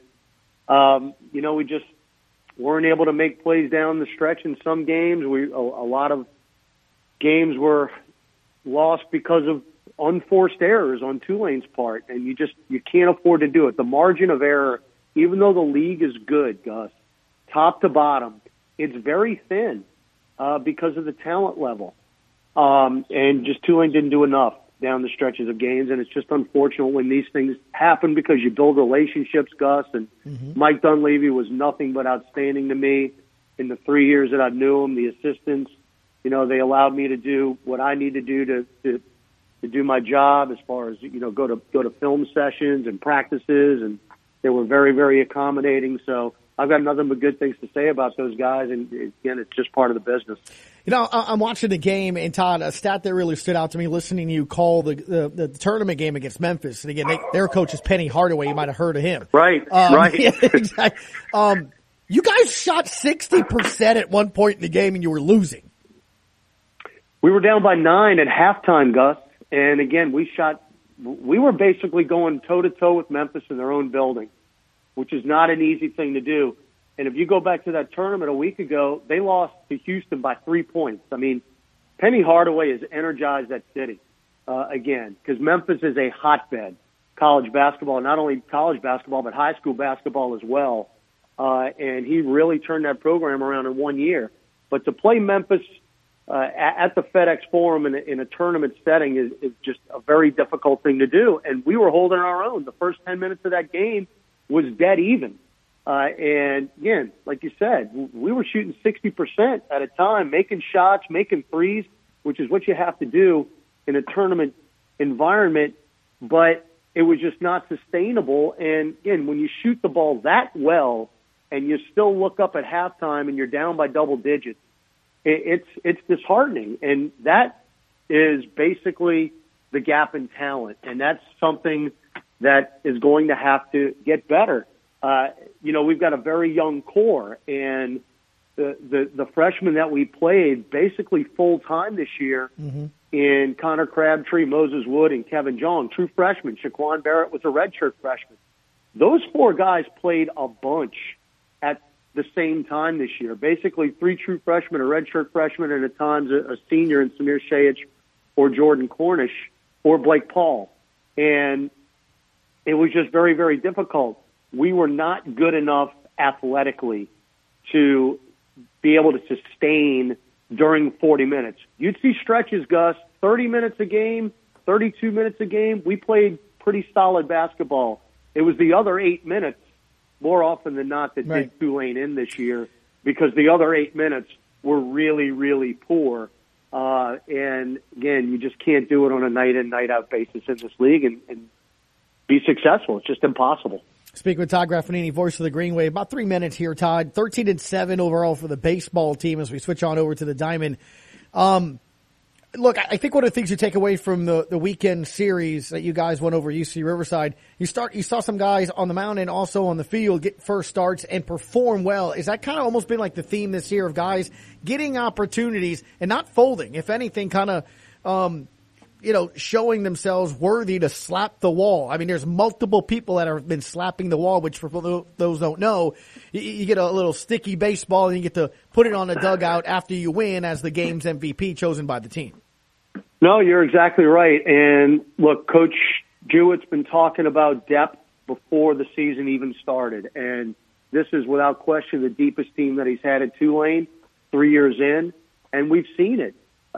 we just weren't able to make plays down the stretch in some games. A lot of games were lost because of unforced errors on Tulane's part, and you can't afford to do it. The margin of error, even though the league is good, Gus, top to bottom, it's very thin because of the talent level. And just Tulane didn't do enough down the stretches of games, and it's just unfortunate when these things happen because you build relationships, Gus. And Mike Dunleavy was nothing but outstanding to me in the 3 years that I knew him. The assistants, they allowed me to do what I need to do to do my job as far as, go to film sessions and practices, and they were very, very accommodating. So I've got nothing but good things to say about those guys, and again, it's just part of the business.
I'm watching the game, and Todd, a stat that really stood out to me listening to you call the tournament game against Memphis. And again, their coach is Penny Hardaway. You might have heard of him.
Right, right.
Yeah, exactly. You guys shot 60% at one point in the game, and you were losing.
We were down by 9 at halftime, Gus. And again, we were basically going toe-to-toe with Memphis in their own building, which is not an easy thing to do. And if you go back to that tournament a week ago, they lost to Houston by 3 points. I mean, Penny Hardaway has energized that city again, because Memphis is a hotbed, college basketball, not only college basketball, but high school basketball as well. And he really turned that program around in 1 year. But to play Memphis at the FedEx Forum in a tournament setting is just a very difficult thing to do. And we were holding our own. The first 10 minutes of that game was dead even. And again, like you said, we were shooting 60% at a time, making shots, making threes, which is what you have to do in a tournament environment, but it was just not sustainable. And again, when you shoot the ball that well and you still look up at halftime and you're down by double digits, it's disheartening. And that is basically the gap in talent. And that's something that is going to have to get better. We've got a very young core, and the freshmen that we played basically full time this year in Connor Crabtree, Moses Wood, and Kevin Jong, true freshmen. Shaquan Barrett was a redshirt freshman. Those 4 guys played a bunch at the same time this year. Basically 3 true freshmen, a redshirt freshman, and at times a senior in Samir Shaic or Jordan Cornish or Blake Paul. And it was just very, very difficult. We were not good enough athletically to be able to sustain during 40 minutes. You'd see stretches, Gus, 30 minutes a game, 32 minutes a game. We played pretty solid basketball. It was the other 8 minutes more often than not that did Tulane in this year, because the other 8 minutes were really, really poor. And again, you just can't do it on a night in, night out basis in this league and be successful. It's just impossible.
Speaking with Todd Graffagnini, voice of the Green Wave. About 3 minutes here, Todd. 13-7 overall for the baseball team as we switch on over to the Diamond. Look, I think one of the things you take away from the weekend series that you guys went over UC Riverside, you saw some guys on the mound and also on the field get first starts and perform well. Is that kind of almost been like the theme this year of guys getting opportunities and not folding? If anything, kind of, showing themselves worthy to slap the wall. I mean, there's multiple people that have been slapping the wall, which for those don't know, you get a little sticky baseball and you get to put it on the dugout after you win as the game's MVP chosen by the team.
No, you're exactly right. And look, Coach Jewett's been talking about depth before the season even started. And this is without question the deepest team that he's had at Tulane 3 years in. And we've seen it.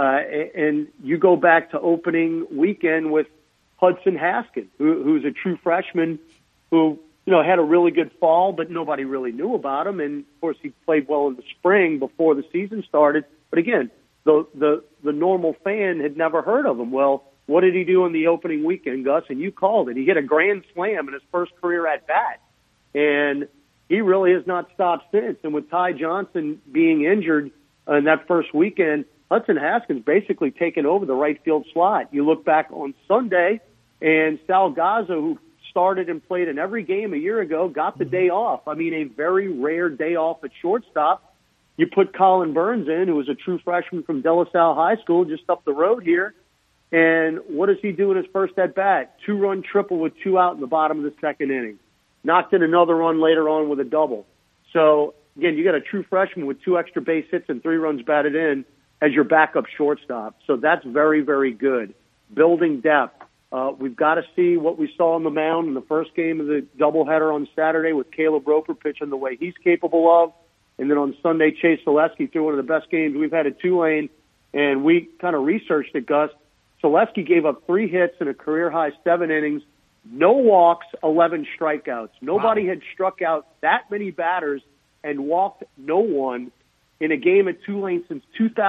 And you go back to opening weekend with Hudson Haskin, who's a true freshman who, had a really good fall, but nobody really knew about him. And of course he played well in the spring before the season started. But again, the normal fan had never heard of him. Well, what did he do in the opening weekend, Gus? And you called it. He hit a grand slam in his first career at bat. And he really has not stopped since. And with Ty Johnson being injured in that first weekend, Hudson Haskins basically taken over the right field slot. You look back on Sunday, and Sal Gaza, who started and played in every game a year ago, got the day off. I mean, a very rare day off at shortstop. You put Colin Burns in, who was a true freshman from De La Salle High School just up the road here. And what does he do in his first at-bat? 2-run triple with 2 out in the bottom of the second inning. Knocked in another run later on with a double. So, again, you got a true freshman with 2 extra base hits and 3 runs batted in as your backup shortstop. So that's very, very good. Building depth. We've got to see what we saw on the mound in the first game of the doubleheader on Saturday with Caleb Roper pitching the way he's capable of. And then on Sunday, Chase Selesky threw one of the best games we've had at Tulane. And we kind of researched it, Gus. Selesky gave up 3 hits in a career-high 7 innings, no walks, 11 strikeouts. Nobody had struck out that many batters and walked no one in a game at Tulane since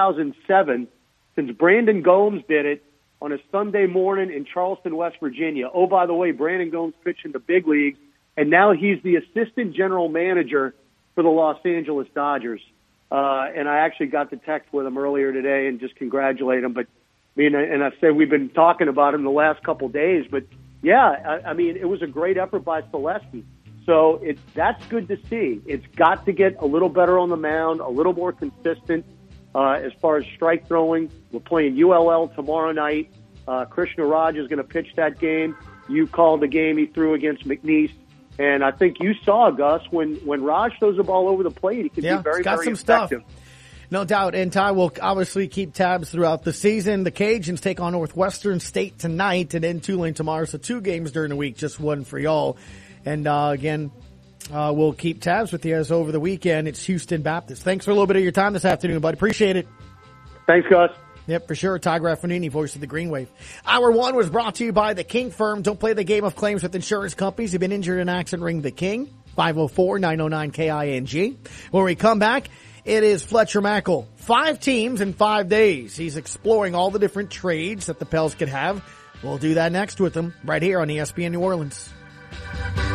2007, since Brandon Gomes did it on a Sunday morning in Charleston, West Virginia. Oh, by the way, Brandon Gomes pitched in the big leagues, and now he's the assistant general manager for the Los Angeles Dodgers. And I actually got the text with him earlier today and just congratulate him. But I said we've been talking about him the last couple days. But yeah, I mean, it was a great effort by Selesky. So that's good to see. It's got to get a little better on the mound, a little more consistent as far as strike throwing. We're playing ULL tomorrow night. Krishna Raj is going to pitch that game. You called the game he threw against McNeese. And I think you saw, Gus, when Raj throws the ball over the plate, he can be very,
got
very
some
effective.
Stuff. No doubt. And Ty will obviously keep tabs throughout the season. The Cajuns take on Northwestern State tonight and then Tulane tomorrow. So 2 games during the week, just one for y'all. And again, we'll keep tabs with you as over the weekend. It's Houston Baptist. Thanks for a little bit of your time this afternoon, bud. Appreciate it.
Thanks, Gus.
Yep, for sure. Ty Graffagnini, voice of the Green Wave. Hour 1 was brought to you by the King Firm. Don't play the game of claims with insurance companies. You've been injured in an accident, ring the King. 504-909-KING. When we come back, it is Fletcher Mackel. 5 teams in 5 days. He's exploring all the different trades that the Pels could have. We'll do that next with him right here on ESPN New Orleans.